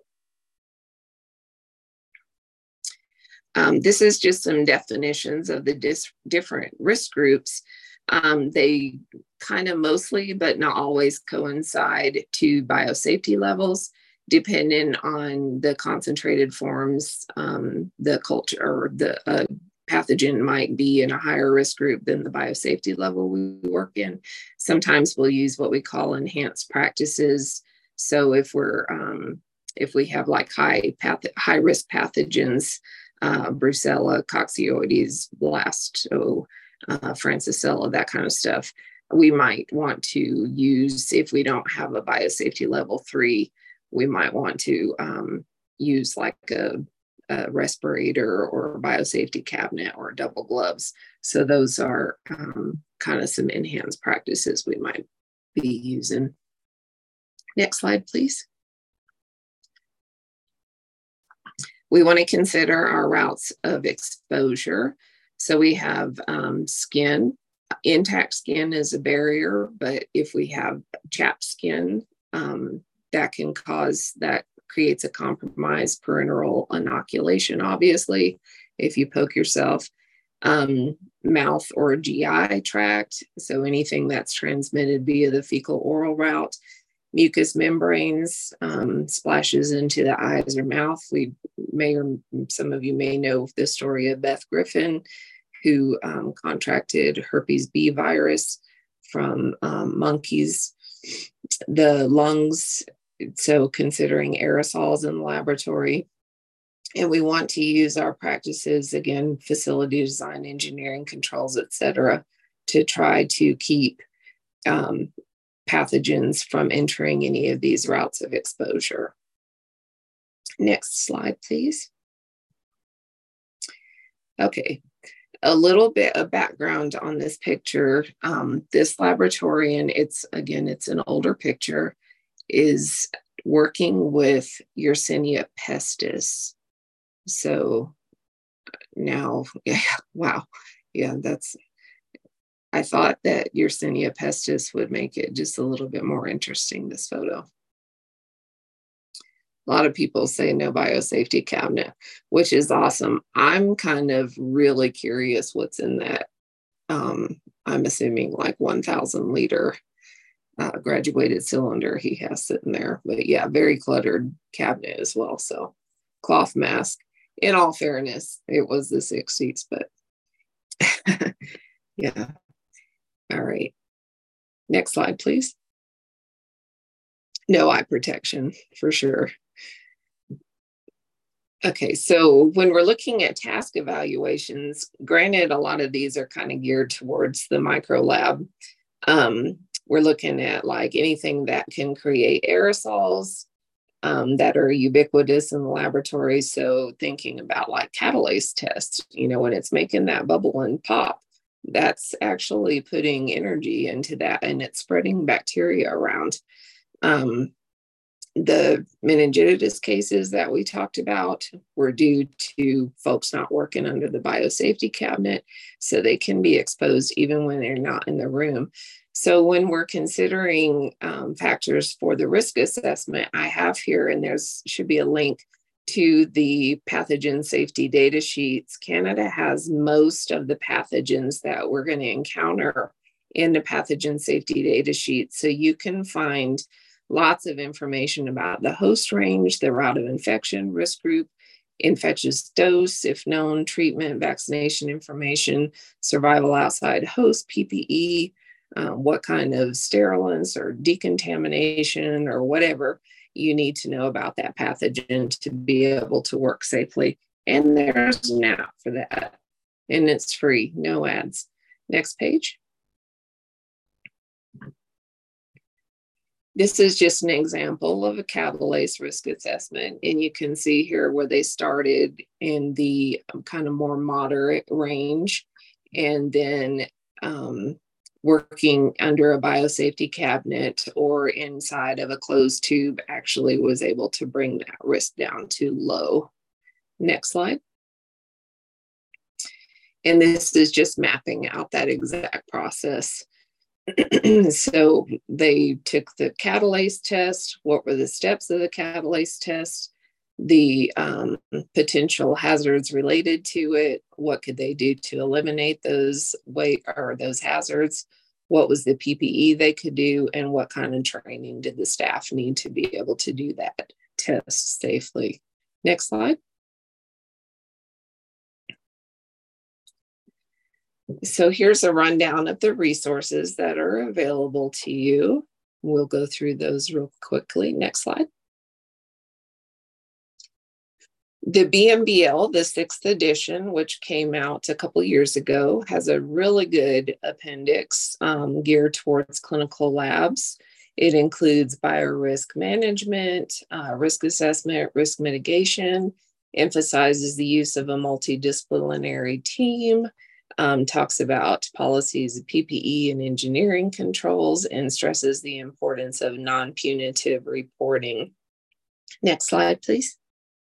This is just some definitions of the different risk groups. They kind of mostly, but not always, coincide to biosafety levels, depending on the concentrated forms. The culture or the pathogen might be in a higher risk group than the biosafety level we work in. Sometimes we'll use what we call enhanced practices. So if we have like high risk pathogens, Brucella, Coccidioides, Blasto, Francisella, that kind of stuff, we might want to use, if we don't have a biosafety level 3, we might want to use like a respirator or a biosafety cabinet or double gloves. So those are kind of some enhanced practices we might be using. Next slide, please. We want to consider our routes of exposure. So we have skin. Intact skin is a barrier, but if we have chapped skin, that creates a compromised parenteral inoculation, obviously, if you poke yourself. Mouth or GI tract, so anything that's transmitted via the fecal oral route. Mucous membranes, splashes into the eyes or mouth. Some of you may know the story of Beth Griffin, who contracted herpes B virus from monkeys. The lungs, so considering aerosols in the laboratory. And we want to use our practices, again, facility design, engineering controls, et cetera, to try to keep pathogens from entering any of these routes of exposure. Next slide, please. Okay, a little bit of background on this picture. This laboratorian, it's an older picture, is working with Yersinia pestis. So now, wow, yeah, I thought that Yersinia pestis would make it just a little bit more interesting, this photo. A lot of people say no biosafety cabinet, which is awesome. I'm kind of really curious what's in that. I'm assuming like 1,000 liter graduated cylinder he has sitting there. But yeah, very cluttered cabinet as well. So cloth mask. In all fairness, it was the 60s, but yeah. All right. Next slide, please. No eye protection for sure. Okay, so when we're looking at task evaluations, granted, a lot of these are kind of geared towards the micro lab. We're looking at like anything that can create aerosols that are ubiquitous in the laboratory. So thinking about like catalase tests, when it's making that bubble and pop, that's actually putting energy into that and it's spreading bacteria around. The meningitis cases that we talked about were due to folks not working under the biosafety cabinet, so they can be exposed even when they're not in the room. So when we're considering factors for the risk assessment, I have here, and should be a link to the pathogen safety data sheets. Canada has most of the pathogens that we're going to encounter in the pathogen safety data sheet. So you can find lots of information about the host range, the route of infection, risk group, infectious dose, if known, treatment, vaccination information, survival outside host, PPE, what kind of sterilants or decontamination or whatever you need to know about that pathogen to be able to work safely. And there's an app for that, and it's free, no ads. Next page. This is just an example of a catalase risk assessment. And you can see here where they started in the kind of more moderate range, and then working under a biosafety cabinet or inside of a closed tube actually was able to bring that risk down to low. Next slide. And this is just mapping out that exact process. So they took the catalase test. What were the steps of the catalase test? The potential hazards related to it. What could they do to eliminate those those hazards? What was the PPE they could do, and what kind of training did the staff need to be able to do that test safely? Next slide. So here's a rundown of the resources that are available to you. We'll go through those real quickly. Next slide. The BMBL, the 6th edition, which came out a couple years ago, has a really good appendix geared towards clinical labs. It includes biorisk management, risk assessment, risk mitigation, emphasizes the use of a multidisciplinary team, talks about policies of PPE and engineering controls, and stresses the importance of non-punitive reporting. Next slide, please.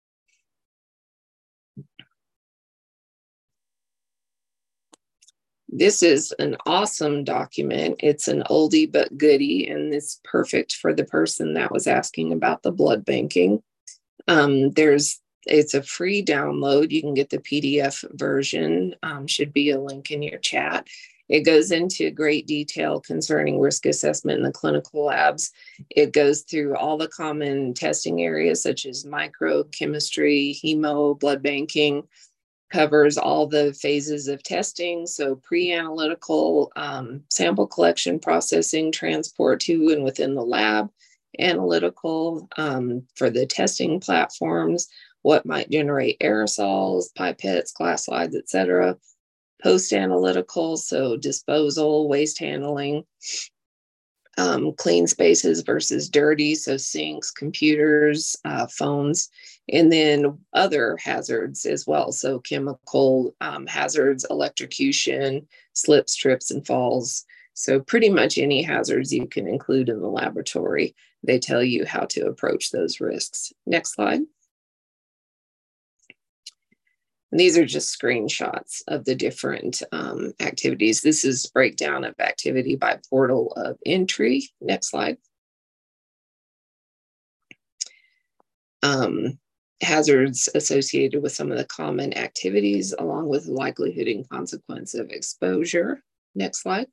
This is an awesome document. It's an oldie but goodie, and it's perfect for the person that was asking about the blood banking. It's a free download. You can get the PDF version. Should be a link in your chat. It goes into great detail concerning risk assessment in the clinical labs. It goes through all the common testing areas such as microchemistry, hemo, blood banking, covers all the phases of testing. So pre-analytical, sample collection, processing, transport to and within the lab, analytical for the testing platforms, what might generate aerosols, pipettes, glass slides, etc. Post-analytical, so disposal, waste handling, clean spaces versus dirty, so sinks, computers, phones, and then other hazards as well. So chemical hazards, electrocution, slips, trips, and falls. So pretty much any hazards you can include in the laboratory. They tell you how to approach those risks. Next slide. And these are just screenshots of the different activities. This is breakdown of activity by portal of entry. Next slide. Hazards associated with some of the common activities, along with likelihood and consequence of exposure. Next slide.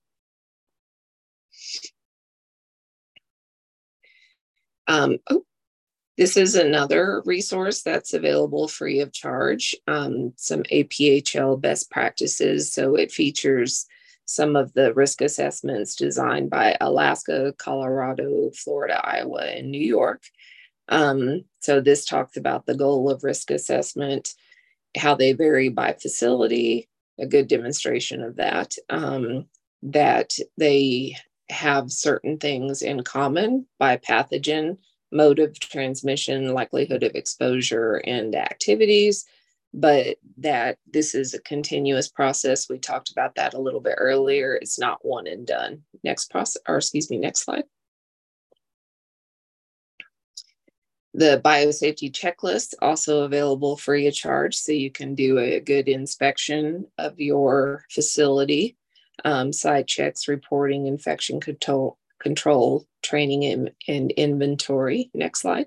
This is another resource that's available free of charge, some APHL best practices. So it features some of the risk assessments designed by Alaska, Colorado, Florida, Iowa, and New York. So this talks about the goal of risk assessment, how they vary by facility, a good demonstration of that, that they have certain things in common by pathogen, mode of transmission, likelihood of exposure, and activities, but that this is a continuous process. We talked about that a little bit earlier. It's not one and done. Next slide. The biosafety checklist, also available free of charge, so you can do a good inspection of your facility, site checks, reporting, infection control, training, and inventory. Next slide.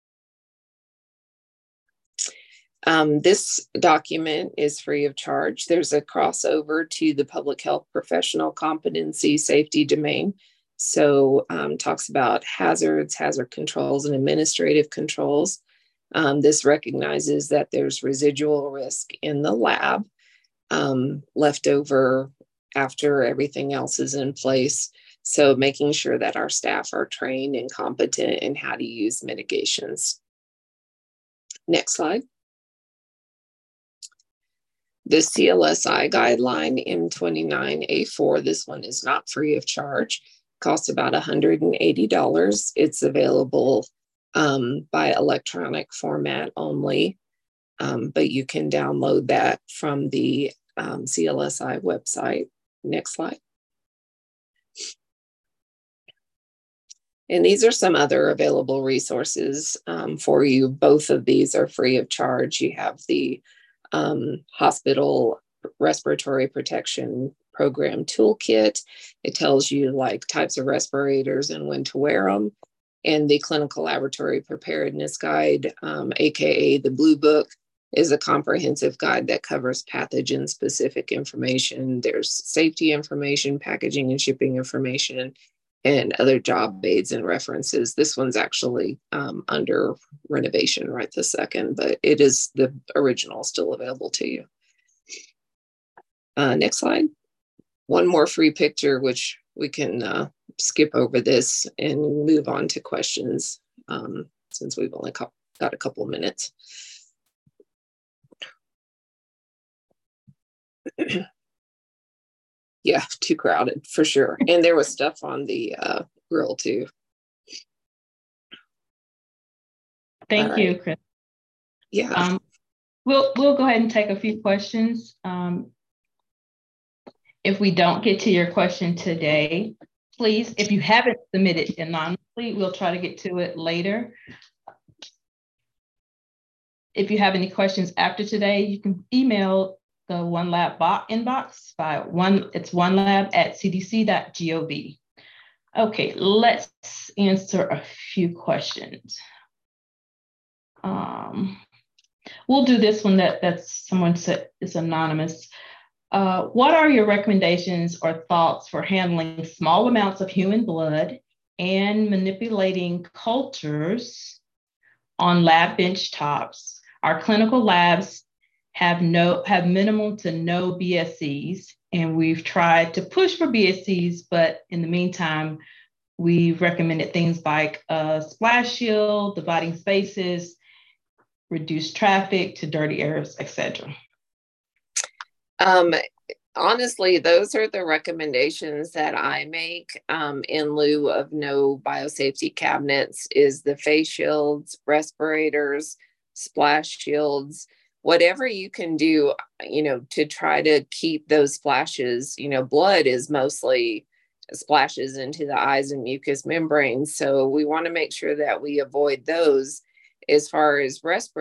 This document is free of charge. There's a crossover to the public health professional competency safety domain. So talks about hazards, hazard controls, and administrative controls. This recognizes that there's residual risk in the lab left over after everything else is in place. So making sure that our staff are trained and competent in how to use mitigations. Next slide. The CLSI guideline M29A4, this one is not free of charge. Costs about $180. It's available by electronic format only, but you can download that from the CLSI website. Next slide. And these are some other available resources for you. Both of these are free of charge. You have the hospital respiratory protection program toolkit. It tells you like types of respirators and when to wear them. And the clinical laboratory preparedness guide, AKA the Blue Book, is a comprehensive guide that covers pathogen specific information. There's safety information, packaging and shipping information, and other job aids and references. This one's actually under renovation right this second, but it is the original still available to you. Next slide. One more free picture, which we can skip over this and move on to questions since we've only got a couple of minutes. Yeah, too crowded for sure. And there was stuff on the grill too. Thank you, Chris. Yeah. We'll go ahead and take a few questions. If we don't get to your question today, please, if you haven't submitted anonymously, we'll try to get to it later. If you have any questions after today, you can email the OneLab inbox by it's onelab@cdc.gov. Okay, let's answer a few questions. We'll do this one that someone said is anonymous. What are your recommendations or thoughts for handling small amounts of human blood and manipulating cultures on lab bench tops? Our clinical labs have minimal to no BSCs, and we've tried to push for BSCs, but in the meantime, we've recommended things like a splash shield, dividing spaces, reduce traffic to dirty areas, etc. Honestly, those are the recommendations that I make in lieu of no biosafety cabinets, is the face shields, respirators, splash shields, whatever you can do, to try to keep those splashes. Blood is mostly splashes into the eyes and mucous membranes. So we want to make sure that we avoid those. As far as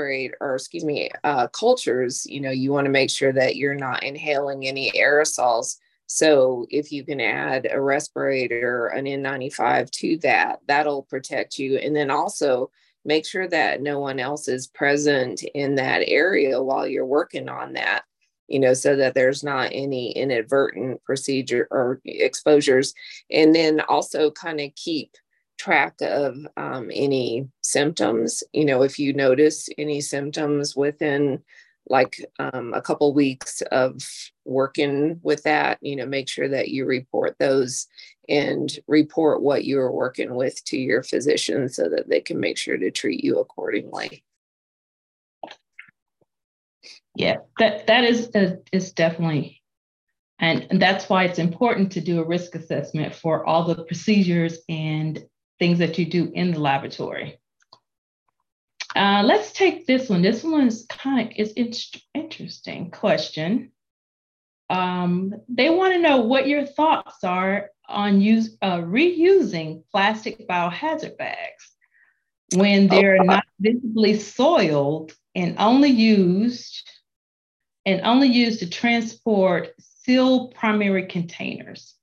cultures, you want to make sure that you're not inhaling any aerosols. So if you can add a respirator, an N95 to that, that'll protect you. And then also make sure that no one else is present in that area while you're working on that, so that there's not any inadvertent procedure or exposures. And then also kind of keep track of any symptoms. If you notice any symptoms within like a couple weeks of working with that, make sure that you report those and report what you're working with to your physician so that they can make sure to treat you accordingly. Yeah, that is definitely, and that's why it's important to do a risk assessment for all the procedures and things that you do in the laboratory. Let's take this one. This one is interesting question. They want to know what your thoughts are on reusing plastic biohazard bags when they're not visibly soiled and only used to transport sealed primary containers.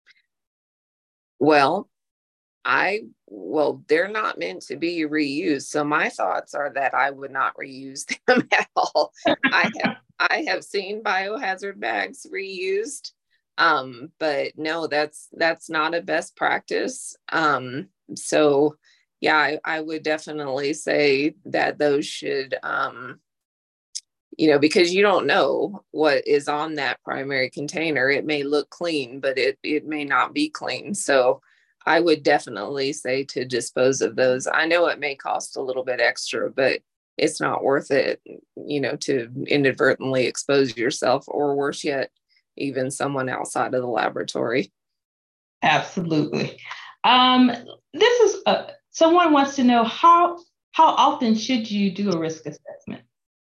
Well, they're not meant to be reused. So my thoughts are that I would not reuse them at all. I have seen biohazard bags reused, but no, that's not a best practice. So yeah, I would definitely say that those should, because you don't know what is on that primary container. It may look clean, but it may not be clean. So I would definitely say to dispose of those. I know it may cost a little bit extra, but it's not worth it, to inadvertently expose yourself, or worse yet, even someone outside of the laboratory. Absolutely. This is someone wants to know how often should you do a risk assessment?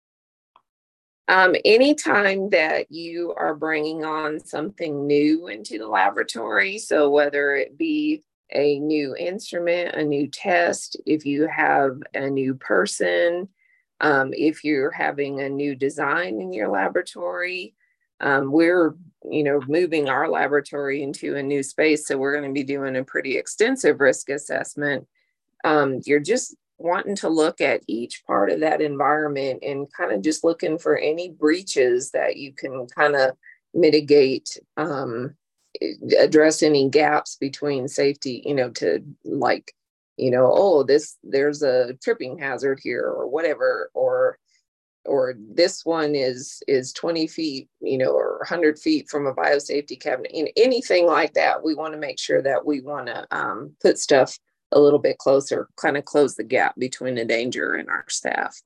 Anytime that you are bringing on something new into the laboratory, so whether it be a new instrument, a new test, if you have a new person, if you're having a new design in your laboratory, we're moving our laboratory into a new space, so we're going to be doing a pretty extensive risk assessment. You're just wanting to look at each part of that environment and kind of just looking for any breaches that you can kind of mitigate, address any gaps between safety, there's a tripping hazard here or whatever, or this one is 20 feet, or 100 feet from a biosafety cabinet, anything like that. We want to make sure that we want to put stuff a little bit closer, kind of close the gap between the danger and our staff.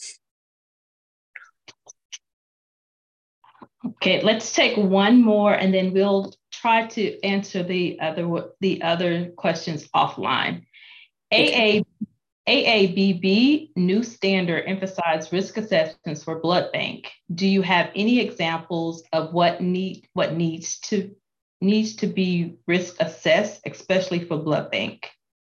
Okay, let's take one more and then we'll try to answer the other questions offline. Okay. AABB new standard emphasized risk assessments for blood bank. Do you have any examples of what needs to be risk assessed, especially for blood bank?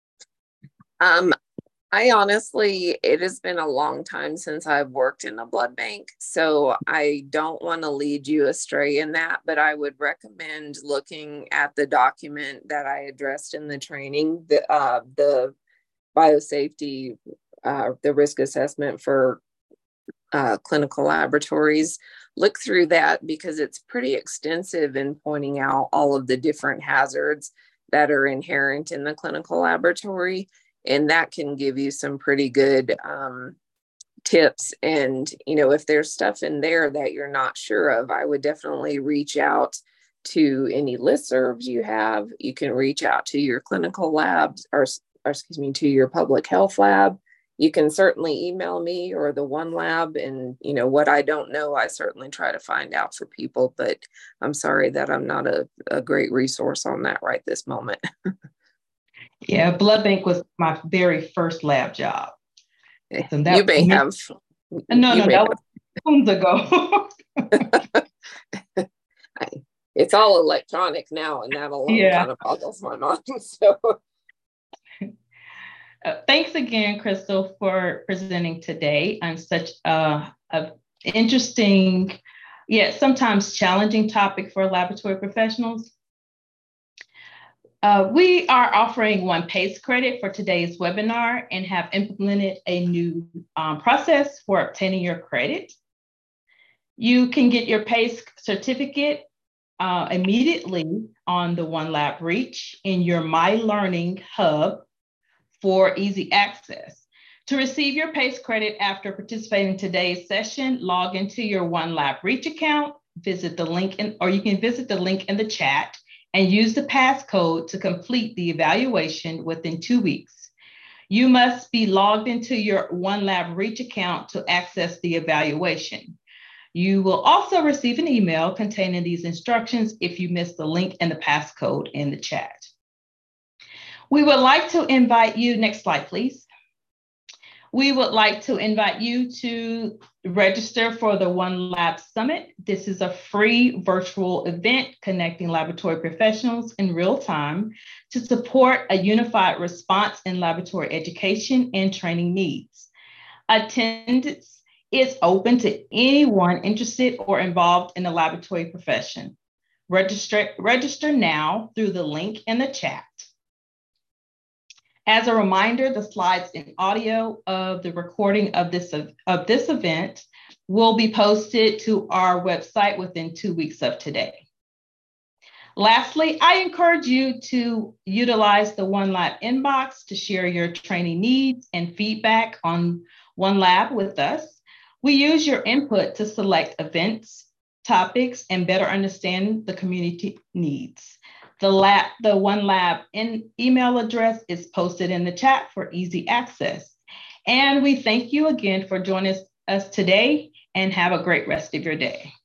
I honestly, it has been a long time since I've worked in a blood bank, so I don't want to lead you astray in that, but I would recommend looking at the document that I addressed in the training, the biosafety, the risk assessment for clinical laboratories. Look through that because it's pretty extensive in pointing out all of the different hazards that are inherent in the clinical laboratory. And that can give you some pretty good tips. And, if there's stuff in there that you're not sure of, I would definitely reach out to any listservs you have. You can reach out to your clinical labs or to your public health lab. You can certainly email me or the One Lab, and what I don't know, I certainly try to find out for people, but I'm sorry that I'm not a great resource on that right this moment. Yeah, blood bank was my very first lab job. So you may have. No, that was months ago. It's all electronic now, and that alone kind of boggles my mind. So. Thanks again, Crystal, for presenting today on such an interesting, yet sometimes challenging topic for laboratory professionals. We are offering one PACE credit for today's webinar and have implemented a new process for obtaining your credit. You can get your PACE certificate immediately on the One Lab Reach in your My Learning Hub for easy access. To receive your PACE credit after participating in today's session, log into your One Lab Reach account, visit the link or you can visit the link in the chat and use the passcode to complete the evaluation within 2 weeks. You must be logged into your One Lab Reach account to access the evaluation. You will also receive an email containing these instructions if you missed the link and the passcode in the chat. We would like to invite you, next slide, please. We would like to invite you to register for the One Lab Summit. This is a free virtual event connecting laboratory professionals in real time to support a unified response in laboratory education and training needs. Attendance is open to anyone interested or involved in the laboratory profession. Register now through the link in the chat. As a reminder, the slides and audio of the recording of this event will be posted to our website within 2 weeks of today. Lastly, I encourage you to utilize the One Lab inbox to share your training needs and feedback on One Lab with us. We use your input to select events, topics, and better understand the community needs. The One Lab email address is posted in the chat for easy access. And we thank you again for joining us today and have a great rest of your day.